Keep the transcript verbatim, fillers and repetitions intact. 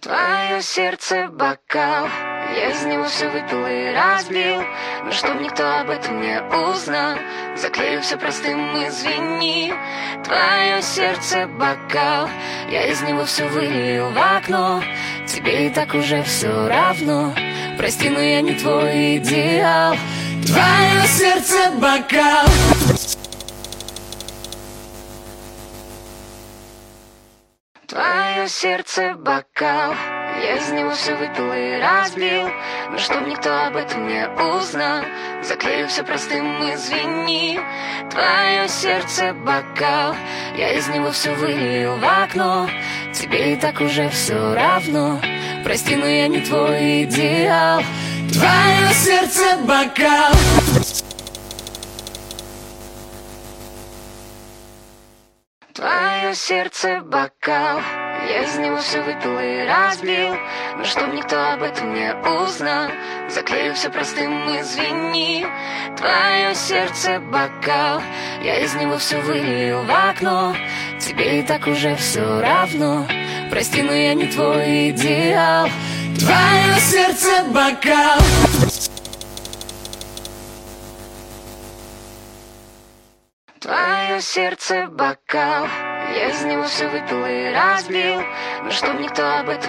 Твое сердце бокал, я из него все выпил и разбил. Но чтоб никто об этом не узнал, заклею все простым извини. Твое сердце бокал, я из него все вылил в окно. Тебе и так уже все равно, прости, но я не твой идеал. Твое сердце бокал. Твое сердце бокал, я из него все выпил и разбил. Но чтоб никто об этом не узнал, заклею все простым извини. Твое сердце бокал, я из него все вылил в окно. Тебе и так уже все равно, прости, но я не твой идеал. Твое сердце бокал. Твое сердце бокал, я из него все выпил и разбил. Но чтоб никто об этом не узнал, заклею все простым извини. Твое сердце бокал, я из него все вылил в окно. Тебе и так уже все равно, прости, но я не твой идеал. Твое сердце бокал. Твое сердце бокал, я из него все выпил и разбил. Но чтоб никто об этом